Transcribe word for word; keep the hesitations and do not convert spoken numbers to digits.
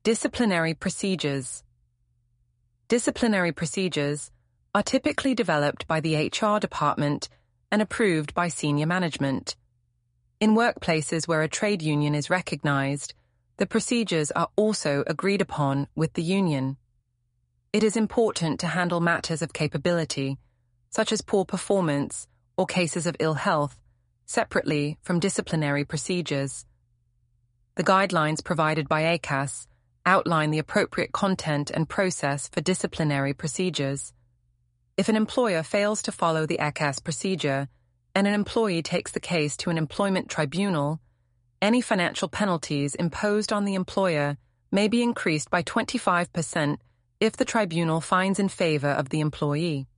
Disciplinary procedures. Disciplinary procedures are typically developed by the H R department and approved by senior management. In workplaces where a trade union is recognized, the procedures are also agreed upon with the union. It is important to handle matters of capability, such as poor performance or cases of ill health, separately from disciplinary procedures. The guidelines provided by A C A S outline the appropriate content and process for disciplinary procedures. If an employer fails to follow the A C A S procedure and an employee takes the case to an employment tribunal, any financial penalties imposed on the employer may be increased by twenty-five percent if the tribunal finds in favor of the employee.